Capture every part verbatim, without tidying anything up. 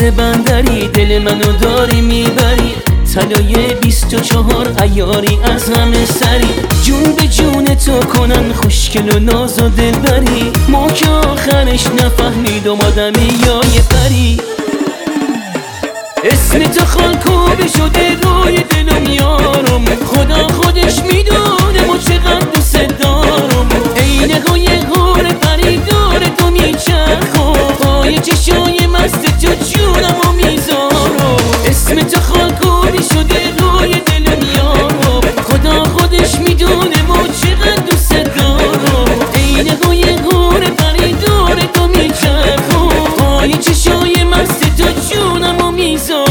مثل بندری دل منو داری میبری، طلای بیست و چهار عیاری از همه سری، جون به جون تو کنن خوشگل و ناز و دلبری، ما که آخرش نفهمیدم آدمی یا یه پری. اسم تو خالکوبی شده روی دلم یارم، خدا خودش میدونه ما چقدر دوست دارم، عین های غور پری دار تو میچرخم، پای چشای مست تو جونمو میذارم. اسم تو خالکوبی شده روی دلم یارم، خدا خودش میدونه ما چقدر دوست دارم، عین های غور پری دار تو میچرخم، پای چشای مست تو جونمو میذارم.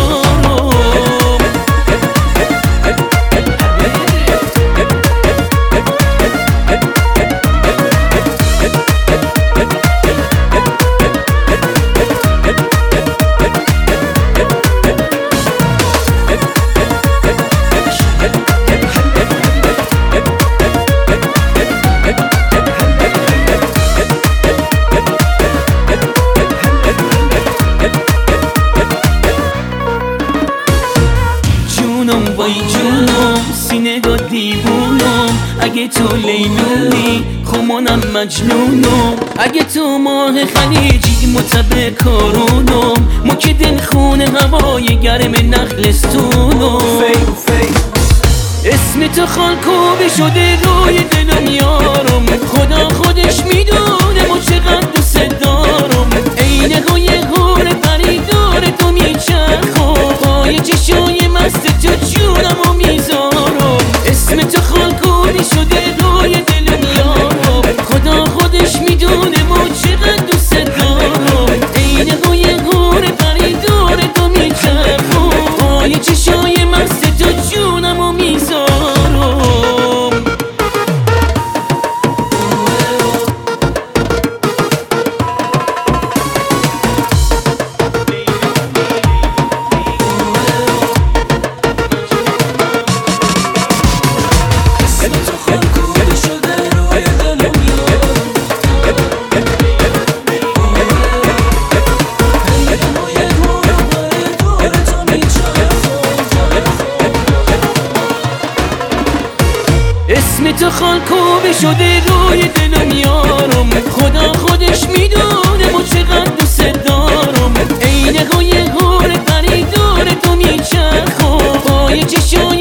وای جونم سینه دا دیوونم، اگه تو لیلونی خب منم مجنونم، اگه تو ماه خلیجی متبه کارونم، ما که دل خونه هوای گرم نخلستونم. اسم تو خالکوبی شده روی دلم یارم، خدا خودش میدونه ما چقدر دوست دارم، عین های غور پری دار تو میچرخم، پای چشای مست تو جونمو میذارم. اسم تو خالکوبی شده روی دلم یارم، خدا خودش میدونه ما چقدر دوست دارم، عین های غور پری دار تو میچرخم، پای چشای مست تو جونمو میذارم. اسم تو خالکوبی شده روی دلم یارم، خدا خودش میدونه ما چقدر دوست دارم، عین های غور پری دار تو میچرخم، پای چشای